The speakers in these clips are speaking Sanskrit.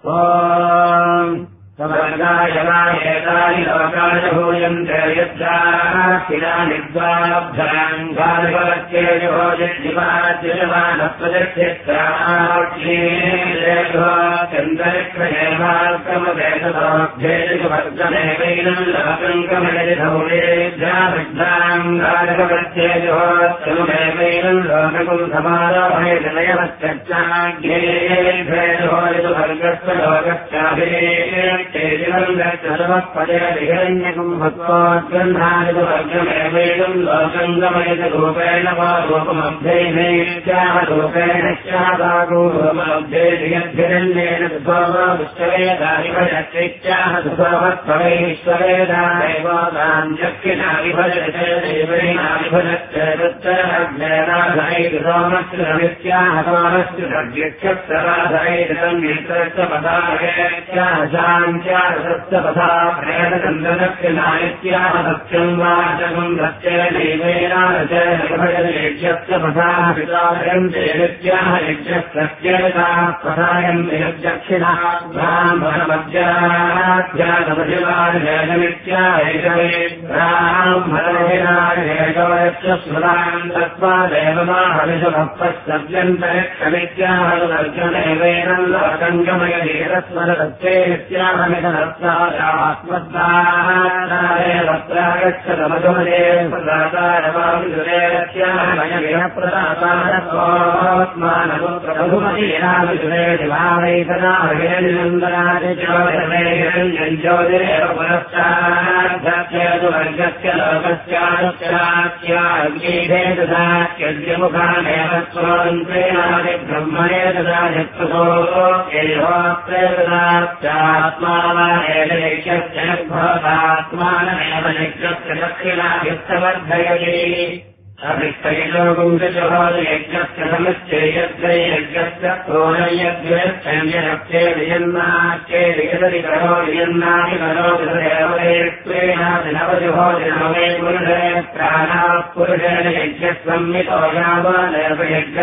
समर्गायमायेतानि लोकानि भूयन्ते यद्दाखिलानि द्वाभ्याम् गालिभवत्येजोजिह्वाद्यमानस्वजक्षेत्रार्थमेवाक्रमवेदभेदवर्गमेवैनम् लोकङ्कमयधौलेभ्याभिद्धाम् गालिभवत्येजोत्तमेवैनम् लोकम् समारोहयतनयवश्चर्चाज्ञेभेदोरितुभर्गस्य लोकश्चाभिः सर्वपदेहिरण्यकम् भक्तोद्गन्धादिवर्गमेवैनम् लोकङ्गमयतरूपेण वा रूपमभ्यैनेत्याह रूपेण स्यादागोरूपमभ्यैर्यद्भिरण्येन सुभवविश्ववेदाविभजत्याह सुभवत्वैश्वरेदादेवादाञ्जक्यनाविभजते देवैनाविभजत्याह सोमश्रुराधैर्यम् शान्त्यासप्तपथा प्रेतचन्द्रदक्षिणायत्याह सत्यम् वाचकम् सत्य देवैनारचयभजलेभ्यस्तपथा पितायन्ते नित्याह यज्ञस्तत्येताः पथायन्ते यद्दक्षिणाः ब्राह्मणमध्यात्यागमधिवाजयमित्याहैषवे ब्राह्मणमहिनायैषवस्य स्मृताम् तत्त्वा देवमाहविषभक्तस्तव्यन्तरिक्षमित्याह वर्गमेवैनम् लोकङ्गमयधीरस्मरसत्ये नित्याहमितरत्नादात्मद्दारेवत्रागच्छतमधुमदे प्रदातारवाविदुरेत्याहमयविहप्रदातारत्वात्मानमुप्रभुमदीनाविदुरे दिवावैतनाभिरनिन्दनादिज्योतिरेव पुरश्चाद्धत्येतु वर्गस्य लोकस्यानुत्तरात्याग्नीभे ददात्यद्यमुखानेव स्वन्तरेणादिब्रह्मणे ददायत्सो एवोत्रे ददात्यात्मा भवतात्मानमेव यज्ञस्य दक्षिणाभिस्तवर्धयति अभिष्टैलोकुञ्जहोयज्ञस्य समुच्चयज्ञस्य प्रोणयज्ञश्चेर्यन्नाच्चेर्यदरिकरो यन्नाहि करोतिदेवैत्वेनादिनवजुहोदिनवे पुरुषे प्राणाः पुरुषेण यज्ञस्वम्मितो यावानेव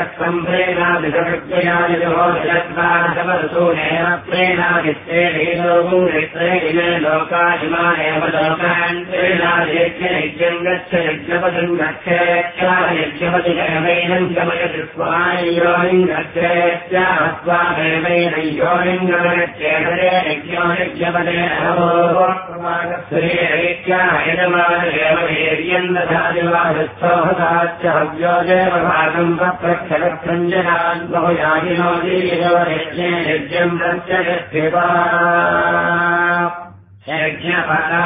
यज्ञस्वम्भ्रेणादिजगद्वयादिजहोदिजत्वादवसूनेव प्रेणादिश्चेरीलोकुङ्गैत्रे इमे लोकादिमानेव लोकान् प्रेणादियज्ञयज्ञम् गच्छ यज्ञपदम् गच्छे यज्ञपतिगमैनम् गमयतिस्वायोनिम् गच्छेत्यास्वामेवैनम् योनिम् गमयत्येतरे यज्ञो यज्ञपदे नमोत्यायजमानदेव वीर्यम् दधादिवाहस्थोहताच्च हव्यो देवभागम् पप्रक्षरसञ्जनान् बहुयागिनो दीयजवयज्ञे यज्ञम् प्रत्यगस्थिता यज्ञपदा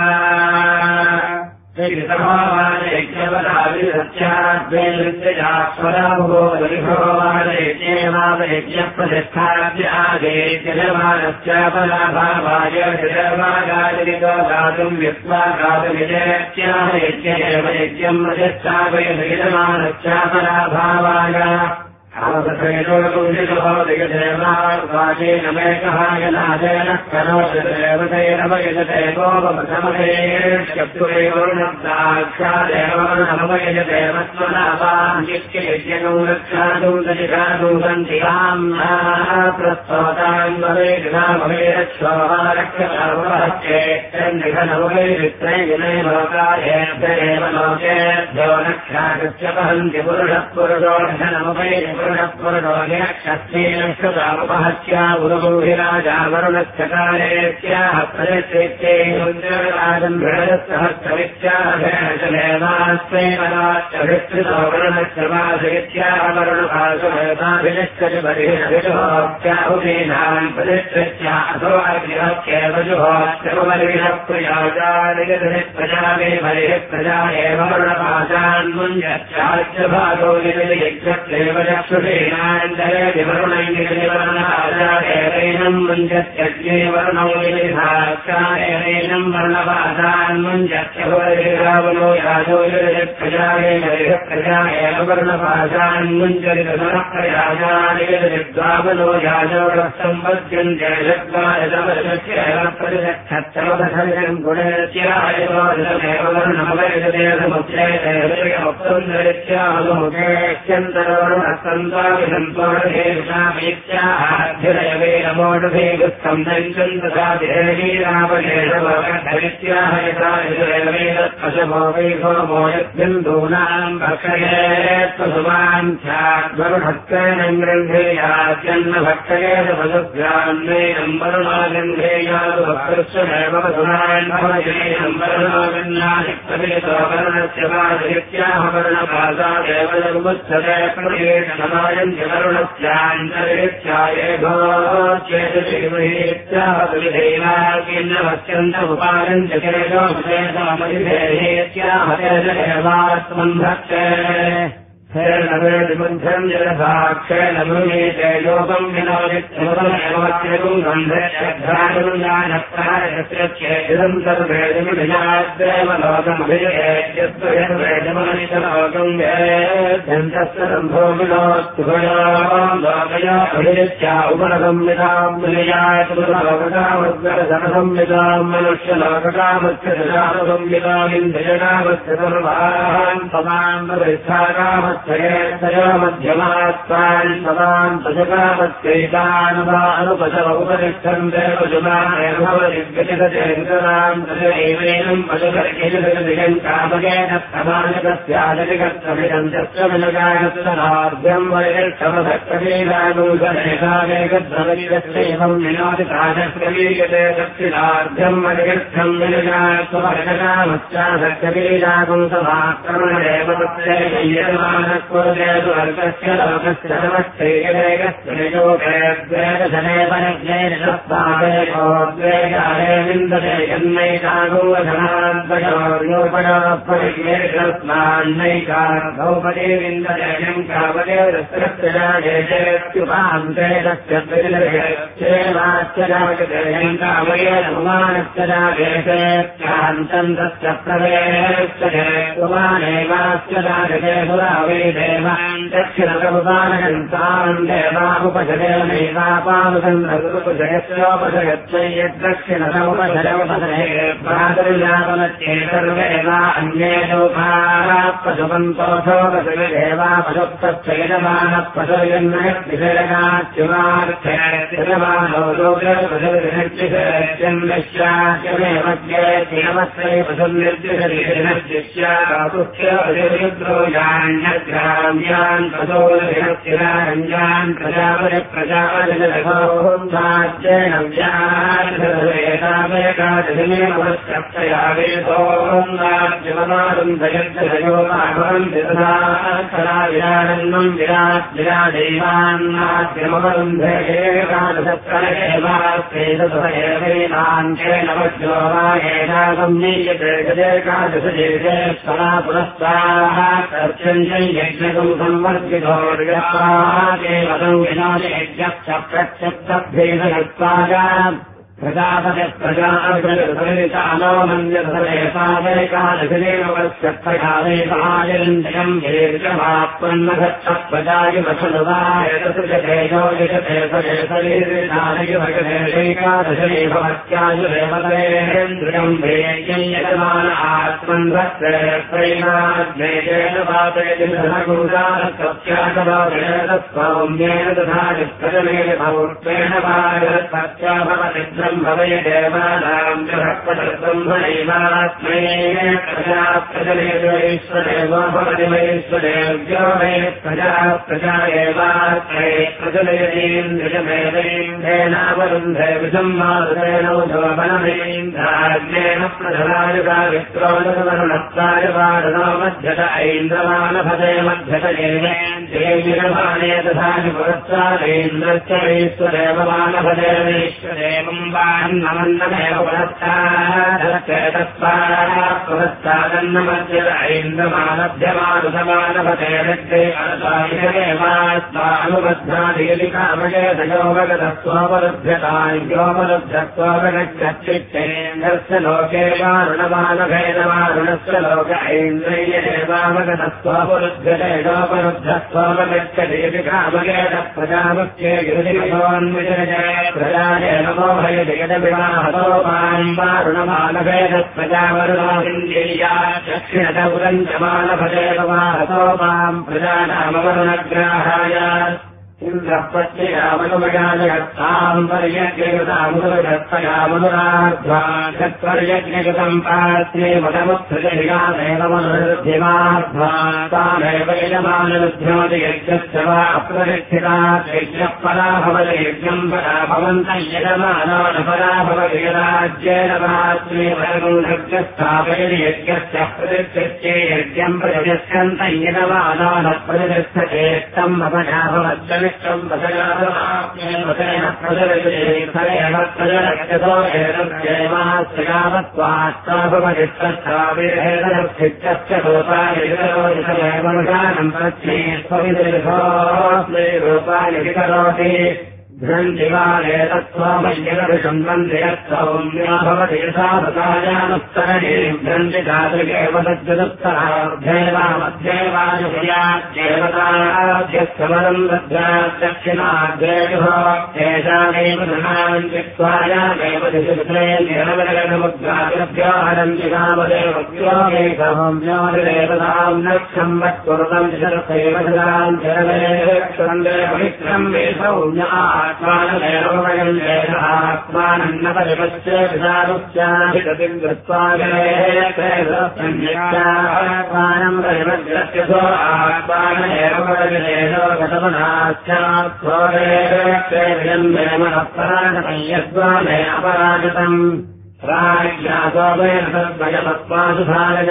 यज्ञपदाभिरस्याद्वैलृत्यजास्वराभोरिभोवादयज्ञेमादयज्ञप्रतिष्ठाद्यादेशमागादितो गातुं यज्ञं प्रतिष्ठापयज्ञमानश्चापराभावाय देवाजेन करोदेवतैरवयजते गोपप्रथमदेक्षादेवनमयजदेवस्वनावाञ्चित्यज्ञौ रक्षादुं दशिखादुं सन्तिहाम्ना प्रस्तोतान्ववेक्षोहारक्षकावहश्चेत्तन्निघनवैरित्रै लोकायेभ्येव लोकेभ्यो रक्षाकृत्य वहन्ति पुरुषः पुरुषोऽर्धनमवैरि पुरुषपुरुषोऽक्षस्तेनश्रुतामुपहत्या उरुगुहिराजा वरुणश्चकारेत्याह परिचेत्ते सहस्रमित्याहस्तेवराच्चभित्रितो वरुणश्चवासयित्याह वरुणपाशुभेदाभिनिश्चति बर्हिणविषोत्याहुदीनान् प्रतिष्ठित्यासो अग्निहत्येव जुहोत्यमुपरिणः प्रजाजानिगतिप्रजावे बर्हिः प्रजा एव वरुणपाशान्मुञ्जत्याच्यभागो यज्ञत्रेव चक्षुषीणान्तरे विवरुणैर्निवर्णपाशादेवैनम् मुञ्जत्यज्ञे वर्णौ विनिधाक्षादेवैनम् वर्णपाशान् मुञ्जत्यहुवरिरावनो याजो प्रजाये बर्हिः प्रजा एव वर्णपाशान् मुञ्जरितमप्रयाजानिद्वावनो याजो सम्पद्यन्ते शक्वायतमशक्येव प्रतिक्षत्रवधर्यम् गुणेत्यायमेव वर्णमुपैर्यमुच्चैतैर्यमुक्तुन्दरित्याहुमुखेत्यन्तरो सन्तोषेषामेत्याहाभ्युदयवे नमोढुभे गुस्थम् दञ्चम् तथा देवीरावशेषवकधरित्याह यथा यजुरेवेदत्पशवो वैभवो यद्बिन्दूनाम् भक्षयेत्पशुमान् स्याद्वरुभक्तेन गृह्णेयाद्यन्न भक्षयेत पशुभ्यान्नेयम् वरुणा गृह्णेयादु भक्तृश्वमेव पशुमान् भवयेयम् वरुणा गृह्णादित्पदेतो वरुणस्य वादयित्याह वर्णभासादेव जगमुच्चते प्रदेशमायन्ति वरुणस्यान्तरित्यायेभो चेतुर्विहेत्याह तुलिधैवाकिन्नवस्यन्तमुपायन्ति तेजोभेदामरिधेहेत्याह तेजदेवात्मन् भक्ते हेर्णवेदिबुद्धम् जलसाक्षेण भूमीते योगम् विनोदित्समुदमेवत्यगुम् गन्धेभ्रानुज्ञानप्रायस्यच्छेदम् तद्वेदमिभिजाद्देव लोकमभिजयेद्यस्त्वयद्वेदमनितलोकम् वेद्यन्तस्तदम्भो विनोत्सुभयोम् लोकया अभिजित्या उपनसंविदाम् विनयातुलोककामद्गरसनसंविदाम् मनुष्यलोककामस्य सर्वान् समान् वरिष्ठाकामस्य त्रयो मध्यमास्तान् सदान् पशुकामत्यैतानुपशव उपतिष्ठन्ते पशुमानेभवदिव्यतिगचेतराम् तदेवैनम् पशुकर्किजगदिगम् कामकेन प्रमाणकस्यादधिकत्वमिदन्तस्य विनगायस्तनार्ध्यम् वैरक्षमधक्तवीरानुगणेशावेगद्रवैरस्यैवम् विनोदिताजप्रवीयते दक्षिणार्ध्यम् वैरक्षम् विनगात्वमर्गकामस्याधक्तवीरागुम् समाक्रमणेव वर्गस्य लोकस्य नमश्चैकैकस्त्रियोगेद्वेदधने परज्ञैर्लस्तावेकोद्वेगारे विन्दते यन्नैकागोवधनाद्वयोर्योपणोपरिमेर्लस्मान्नैकागौपदे विन्दते यङ्कावदेरस्त्रस्यजागेतेत्युपान्ते तस्य द्विलभेच्छेवाश्चजागते यङ्कावयेनुमानस्य जागेतेत्यान्तम् तस्य प्रवेशते उमानेवास्य जागते सुरावे देवान् दक्षिणप्रभुपानगन्तान् देवामुपशदेवनैवापामुपशयस्योपशयत्यै यद्दक्षिणसमुपशरमुपशये प्रातुर्यापनत्ये सर्वे वा अन्ये लोकाः पशुपन्तोऽथोपशयदेवा पशुप्तश्चयजमानः पशुर्यन्नयद्विषयकाच्युमार्थे यजमानो लोकपशुर्निर्दिशयत्यन्विश्यात्यमेव ज्ञेत्येवस्यै पशुर्निर्दिशयद्रोजान्यग्राम्यान् पशोरञ्जान् प्रजापतिप्रजापतिजलभोन्धाज्येन व्याधेकादशिमेवश्चक्षया वेदोन्धाज्यममारुन्धयज्जयोगाभवन्ति तथा तदा विराडन्नम् विरादैवान्नाद्यमवरुन्धे एकादशप्रणयेवास्तेन वज्रो वा एकागम्यीयते गजेकादशजेते स्वरा पुरस्ताः तर्चञ्जय यज्ञकम् संवर्धितोर्गस्वाहादेवतं विनोदेज्ञश्च प्रत्यक्तभेदयत्वागा प्रजापतिप्रजापतितानो मन्यधरेकादशिदेवश्चक्षयावेकायन्दयम् येषमात्मन्नघट्टप्रजायुवसनुवायतसुजतेजो यजते सदेशरीरितानयुभगदेशैकादशे भवत्यायुरेवतेन्द्रियम् भेयम् यजमान आत्मन्भक्ते प्रैणाद्वेदेन वापयतिधनकुरुदारत्वत्यागवावेदस्वौम्येन तथा निष्प्रजमेन भौत्वेन वायत्पत्याभवति भवय देवानाम् जगत्पदब्रह्मणैवात्मने प्रजाप्रजलेश्वरेव भवति वैश्वरेभ्यो वै प्रजा एवात्मने प्रजलेन्द्रियमेवेन्द्रेणावरुन्धे विसम्मारुतेनौधवनमेन्द्राज्ञेन प्रजलायुगावित्रोदवरुणत्वाय वारणो मध्यत ऐन्द्रमानभते मध्यत एवेन्द्रियमाने तथा पुरस्तादेन्द्रश्च वैश्वरेव मानभतेश्वरेवम् वान्नमन्नमेव पुरस्तादन्नमध्यत ऐन्द्रमानभ्यमानुसमानभते रक्ते अनुबध्नादीयति कामकेतयोगतस्वोपलभ्यतायोपलभ्यत्वोपगच्छच्चित्तेन्द्रस्य लोके वारुणमानभेदवारुणस्य लोक ऐन्द्रियदेवावगतस्वोपलभ्यतेनोपलभ्यत्वोपगच्छतीति कामकेत प्रजामुख्ये गिरिभवन्विजय प्रजाये नमो भयति यदविवाहतोपाम् वारुणमानभेदप्रजावरुणादिन्द्रिया दक्षिणदौरञ्चमानभदेववाहतोपाम् प्रजानामवरुणग्राहाय इन्द्रपत्ययामनुमयाजगत्ताम् पर्यज्ञकृतामुदगत्तयामनुराध्वा तत्पर्यज्ञकृतम् पात्रे मदमुत्सृजयामेव मनुर्धिमाध्वा तामेव यजमानरुध्योति यज्ञस्य वा अप्रतिष्ठिता यज्ञः परा भवति यज्ञम् परा भवन्तम् यजमानो न परा भवति यदाज्येन पात्रे वरगुणस्थापयति यज्ञस्य प्रतिष्ठित्ये यज्ञम् प्रतिष्ठन्तम् यजमानो न प्रतिष्ठते तम् अपना भवत्यमिष्टम् वसयामाप्येन वसेन प्रजलयते फलेन प्रजलयतो एतद्येवास्यावत्वात्ता भवतिष्ठस्थाविरहेण स्थित्यस्य रूपायिकरोदिषमेवनुषानम् प्रत्ये स्वविदृशोऽस्मै रूपायि करोति भ्रन्तिवालेतत्त्वमय्यगविसम्बन्धियत्सौम्या भवति यथावतायानुत्तरणे भ्रन्तिधातृकेव तद्यदुत्तराध्येवामध्येवानुषयाद्देवताभ्यस्तमनम् दद्याद्दक्षिणाग्रेभो तेषामेव धनान् त्यक्त्वायामेव दिशुत्रे निरवलगणमुद्गाभ्यो हरन्ति कामदेवभ्यो मेघहोम्योदेवताम् नक्षम् वत्कुरुतम् शरसेव सदाम् जरवेक्षन्दे पवित्रम् मे सौम्या आत्मानमेवमयम् वेद आत्मानन्न परिपश्येदारुच्चाभिगतिम् कृत्वा आत्मानम् परिपद्यसो आत्मानमेवमयेदो गतमनाश्चात्वोरेक्षेयम् मे मनःपरागतम् यद्वा मे अपरागतम् राज्ञासोभयसद्वयपत्वासु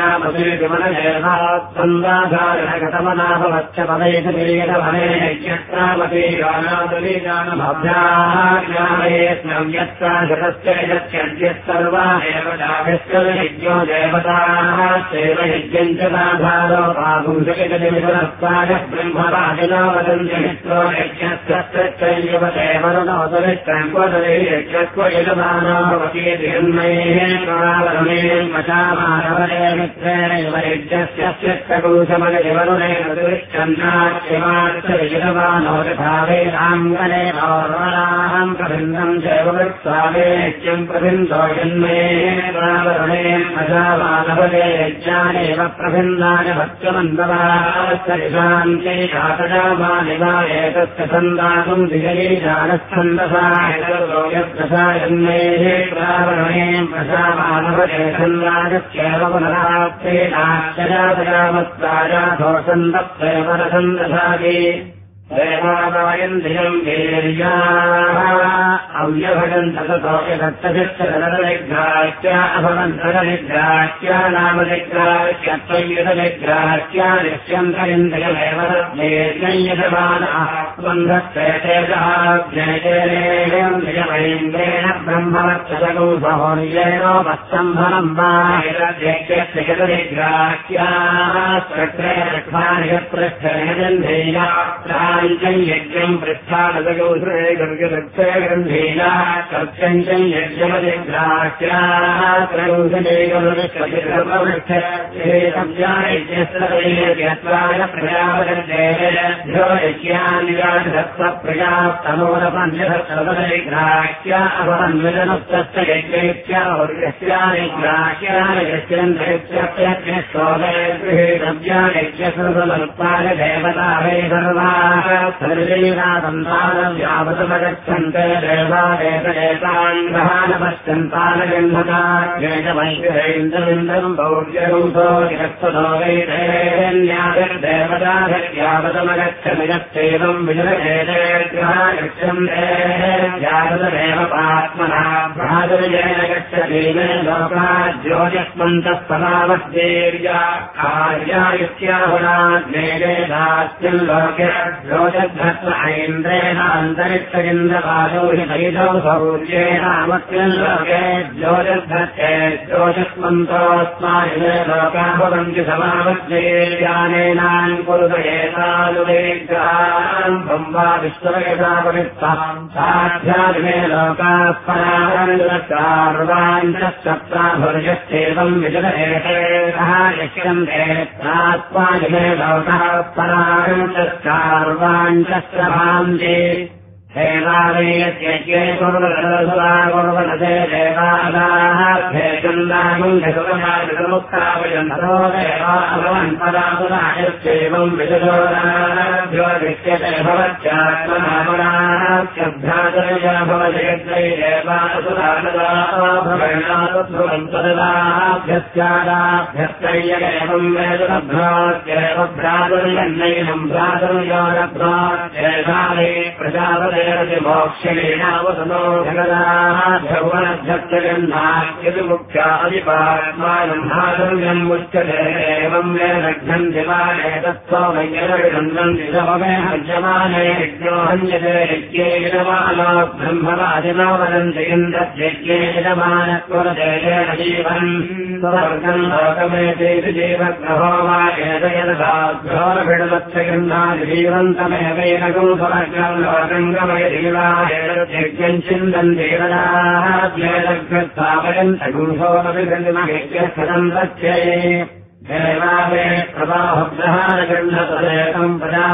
धारयामतीतिमनयेधात्सन्दाधारणगतमनाभवच्च पदैकतीयतभनेक्यत्रामती गानादलीगानमभ्याज्ञानयेत्नम् यत्रा शतस्य यत्यद्यः सर्वा एव जागस्य यज्ञो देवताः सेव यज्ञम् च साधारो पापुंसकितमिपुरस्तायः ब्रह्मराजिनो वदन्ति मित्रो यज्ञस्य वरुणोदरिष्टम् क्वदरे यज्ञस्व यजमानो भवति मचामानवरे मित्रेणैव यज्ञस्य चित्तकुशमनिवरुणेन दुरिच्छन्नाच्यमार्चयजमानो यथा वेदाङ्गने पौर्वराहम् प्रभिन्दम् चैवृत्सावे यज्ञम् प्रभिन्दो जन्मे मचामानवरे यज्ञानेव प्रभिन्दानि भक्त्यमन्दवाश्चरिशान्ते शातजामानिवा एतस्य छन्दातुम् दिजयीजानच्छन्दसा यद्दशायन्मेः प्रावरणे प्रशामानवदेशन्राजस्यैव पुनराप्तेनाश्चरातयामत्ताजाधोषन्दप्रेव रसन्दशाति देवादायन्धियम् वीर्याः अव्यभजन्ततो यदत्तशिक्षरनिग्राह्या अभवन्तरनिग्राह्या नामनिग्राह्यत्वय्यतनिग्राह्या निश्यन्तरिन्द्रियमेव बन्धस्तेतेजहाज्ञेतेन्द्रियमैन्द्रेण ब्रह्मवत्सगौसहोर्येणोपस्तम्भनम् वा यदनिग्राह्याः चक्रे रक्ष्मानियपृष्ठेन्द्रिया यज्ञम् पृष्ठानदगौसरे गर्गदक्षे गन्धीया सत्यञ्चम् यज्ञमतिग्राह्याः त्रयोदशेकवृक्षयज्ञस्त्राय प्रजापतिर्देभ्यो यज्ञान्याधत्तप्रजाप्तमोदपन्यधत्तपतिग्राह्या अभवन्विजनुस्तस्य यज्ञैत्यावर्यस्यानिग्राह्यानिग्रह्यन्त्रयज्ञस्तोमेगृहीतव्या यज्ञसृतमल्पाय देवता वै सर्वाः सर्वैरासन्तानव्यावतमगच्छन्ते देवादेतान् ग्रहाणपश्यन्तानगन्धकाग्रेणमैन्द्रविन्दम् पौर्यगुंसो यस्ततो वैदेवताधर्यावतमगच्छति यश्चैवम् विजयेते ग्रहागच्छन्ते यावतमेव पात्मना भ्रातुर्येण गच्छति मे लोका ज्योतिष्मन्तः समावद्देर्या कार्यायुक्त्याहुराज्ञेदेधास्मिन् लोके ज्योतिर्धत्व ऐन्द्रेण अन्तरिक्षगिन्द्रपादौ हि तैजौ सौर्येणामस्मिन् लोके ज्योतिर्धत्ते ज्योतिष्मन्तोऽस्माभिमे लोका भवन्ति समावद्देर्यानेनान् कुरुतयेतानुवेग्रहान् ब्रह्मा विश्वयथापवित्ताम् साध्यादिमे लोकाः परार्वाञ्चप्राभुर्यश्चैवम् विजयेते यक्ष्यन्ते प्रात्वादिमे लोकः पराञ्चस्कार्वाञ्चस्रभान्ते देवालयस्य कुर्वनसुरा कुर्वनसे देवादाभ्ये चन्दामुक्तावयन्तो देवाभवन् पदासुरायस्येवम् विदुरोराभ्यो दृश्यते भवत्यात्मनामनाभ्यभ्यातरया भवजयत्रै देवासुरानदाभवन्नादुध्रुवम् तदाभ्यस्यादाभ्यस्त्रय्येवम् वेदुरभ्रात्येव भ्रातुर्यन्नैनम् भ्रातुर्यो नभ्रात्येषामे प्रजापते मोक्षणेनावसनो जगदाभ्यभुवनध्यक्षगन्धाद्यति मुख्यादिपात्मानम् भातुर्यम् उच्यते एवम् वेदघ्नम् दिवाने तत्त्वमय्यनन्दन्ति सममे हज्यमाने यज्ञो हन्यते यज्ञे यजमानो ब्रह्मवादिनो वदन्ति इन्द्रज्ञे यजमानत्वरदेशेन जीवन् स्वर्गम् लोकमेतेति जीवग्रहो वा एतयदघोरभिडमत्स्यगन्धादि जीवन्तमेवैनकम् स्वर्गम् लोकङ्गमयजीवायज्ञम् चिन्दन् देवदाभ्येदग्रस्थापयन्तगुंसोमभिगृह्यम् रच्यये देवावे प्रभावग्रहारगण्डतदेकम्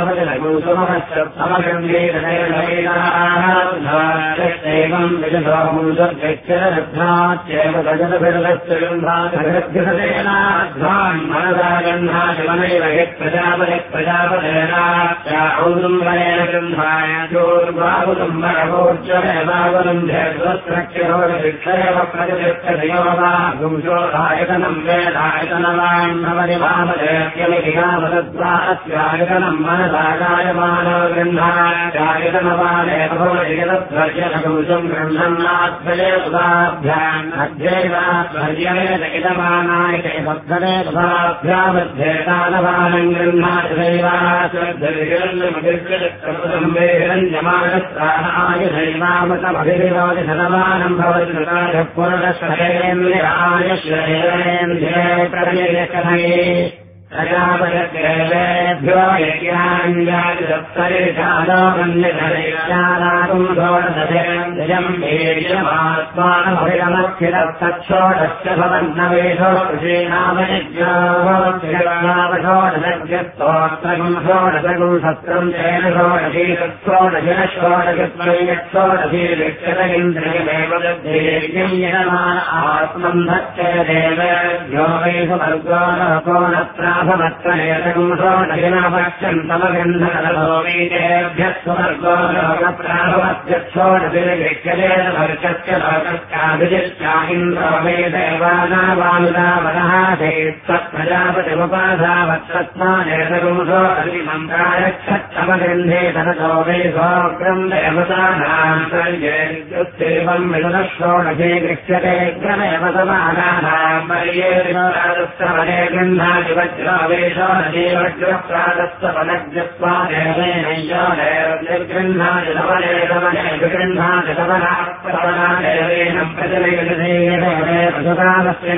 प्रजापतिलघुसुमश्चमगम्भीरैवम् विजसोमुदर्गच्छरध्वाच्येव गजदभिर्गस्य गन्धान् मनसा गन्धादिवनैव प्रजापतेनाौदुम्बरेण गन्धाय चोर्बाहुदुम्बरवोर्जरेवावरुन्धेर्वस्त्रक्षरोगशिक्षरेव प्रजतिष्ठयो वा गुंसोधायतनम् वेदायतनवान् भवनिभामदेव्यमिधिगामदद्वास्यायतनम् मनसागायमानो गृह्णायतनवानेव भवनिगतध्वर्यलघुंसम् गृह्णन्नाध्वये सुधाभ्याम् अध्यैवाध्वर्यमेत इदमानायते सद्धरे सुधाभ्यामध्येतानवानम् गृह्णादिदैवास्वद्धरिजन्मगिर्गलित्रमृतम्बेहिरञ्जमानस्त्राणायुधैवामतमभिरिवादिशतमानम् भवति कृताजः पुरुषश्रेन्द्रियायश्रेन्द्रिये प्रजापतिर्देवेभ्यो यज्ञाञ्जातिसप्तरिषादो मन्यधरेशादातुम् षोडशेन्द्रियम् वीर्यमात्मानमभिरमक्षिरस्तच्छोडश्च भवन्नवेशो ऋषीणामनिज्ञावषोडशज्ञस्तोत्रगुम् षोडशगुम् शस्त्रम् तेन षोडशीतत्षोडशिनः षोडशित्वैयत्षोडशीलिक्षतगिन्द्रियमेव दद्धीर्यम् यजमान आत्मम् धत्ते देवेभ्यो वैषु वर्गो नको न भवत्वनेतकम् षोडशिनापक्षन्तमगन्धकलोमीतेभ्यः सुवर्गो लोकप्राभवत्यक्षोडशिर्गृह्यतेन वर्गस्य लोकस्याभिजित्या इन्द्रो वै देवानावानुदावनः प्रजापतिमुपाधावत्सत्मानेतकम् षोडशिमन्त्रायच्छत्तमगन्धे तनतो वै सोऽग्रम् देवतानाम् सर्गेत्युत्सेवम् विदुनः षोडशे गृह्यते क्रमेव समानानाम् पर्येणस्तवने गन्धादिवत् निर्गृह्णादितवनेतवनेगृह्णादितवनाप्रवनादेवेन प्रजलयदेवकालस्य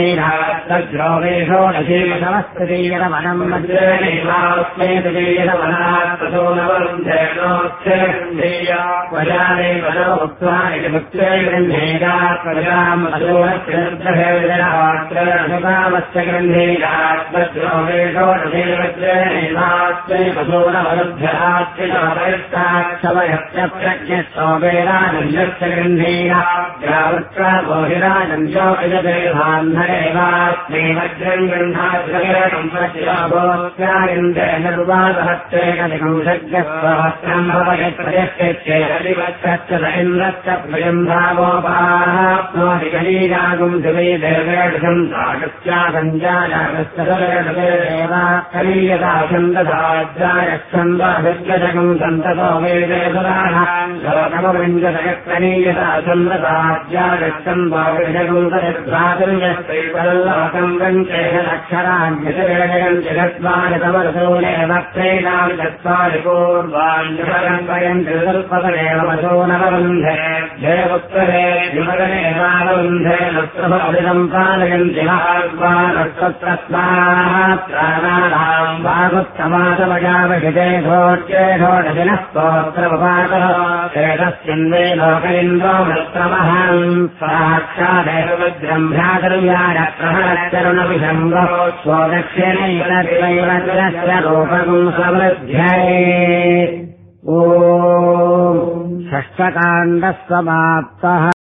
गृह्णेनाद्रोवेषोडशीलसमस्कृतीयतमनम् मद्रेणैवास्मेतुलीयतमनात्ततोनवरुन्धेनोक्षेन्द्रिया वजाने वनो मुक्त्वा इति मुक्ते गृह्णेनात् प्रजामसोरक्षेन्द्रहेविदरात्रेणुकामस्य गृह्णेनात् ोमेषोणेवज्रेणैवास्मैपशूनवरुभ्यहाक्षमयत्यप्रज्ञस्तोमेरानन्दस्य गृह्णेन ग्रावत्वा गोहिरानन्द्यो विजदेहान्धरेवास्मै वज्रम् गृह्णाद्वैरणम् प्रत्याभोक्त्यारिन्द्रेण रुवादहत्तेन निगुंसज्ञस्वहस्रम् भवयत्प्रयश्चेदिवच्छश्च इन्द्रश्च प्रियम्भावोपाप्नोति गणीयागुम् दिवै देवेषम् कनीयताछन्दसाज्जायच्छन्दभिर्गजगम् सन्ततो वेदेशदानाम् लोकमविन्दजगत्कनीयताछन्दसाज्जायच्छन्दोविजगम् सयद्भ्रातुर्यस्त्रैवल्लोकम् गञ्चेदक्षराण्यतिवेदगम् जगत्वानि तमरसूनेव त्रैणानि चत्वारि पूर्वाण्यपरम्पयम् त्रिसल्पतरेव वसूनवरुन्धे जयपुत्ररे विमगनेवावरुन्धे नस्त्रभविदम् पालयन्ति महात्मानस्तत्राणाम् वागुत्तमातमजावहिते घोट्ये घोटशिनः स्तोत्रमुपातः श्रेतस्मिन्वे लोक इन्द्रो वृत्रमहम् साक्षादेव वज्रम् भ्रातर्याय प्रहरचरुणविशम्भो स्वदक्षिणैव रूपगुम् समृद्ध्यै ॐ षष्ठकाण्डः समाप्तः।